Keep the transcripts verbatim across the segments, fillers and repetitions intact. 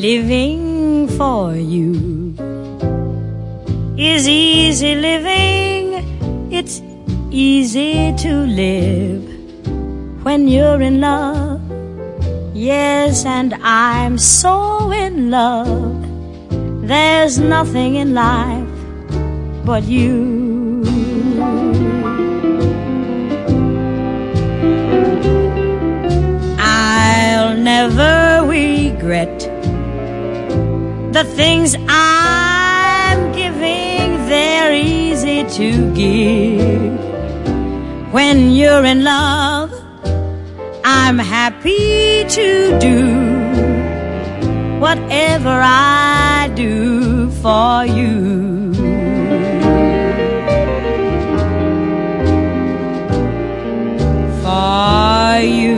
living for you is easy living. It's easy to live when you're in love. Yes, and I'm so in love. There's nothing in life but you. I'll never regret the things I'm giving. They're easy to give. When you're in love, I'm happy to do whatever I do for you. For you.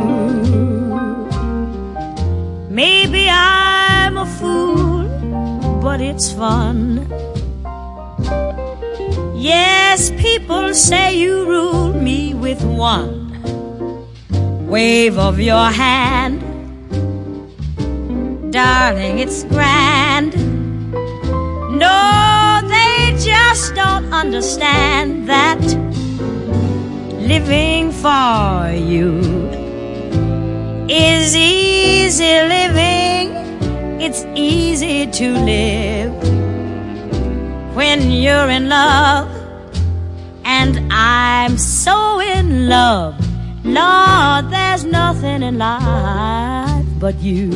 Maybe I'm a fool, but it's fun. Yes, people say you rule me with one wave of your hand. Darling, it's grand. No, they just don't understand that living for you is easy living. It's easy to live when you're in love. And I'm so in love, Lord, there's nothing in life but you.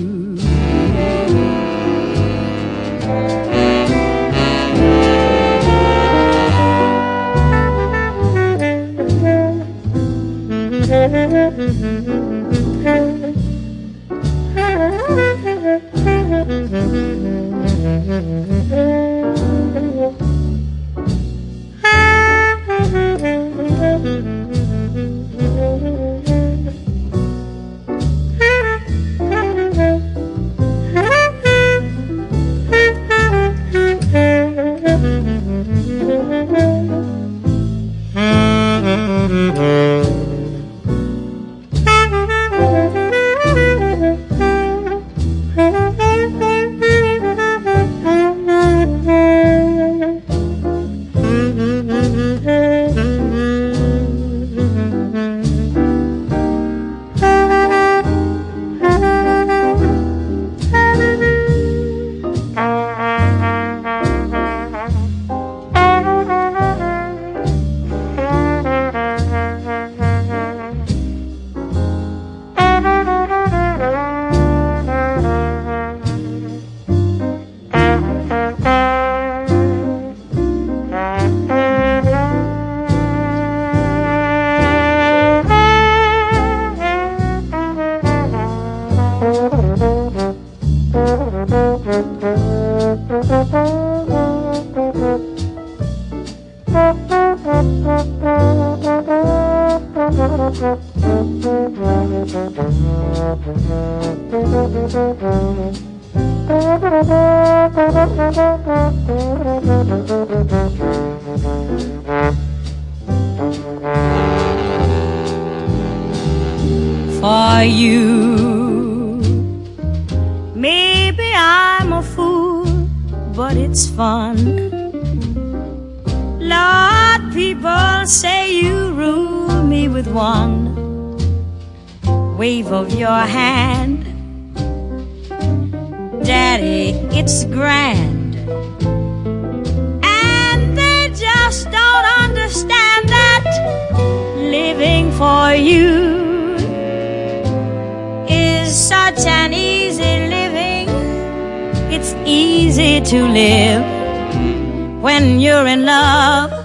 For you, maybe I'm a fool, but it's fun. Lord, people say you rule me with one wave of your hand. Daddy, it's grand. And they just don't understand that living for you is such an easy living. It's easy to live when you're in love.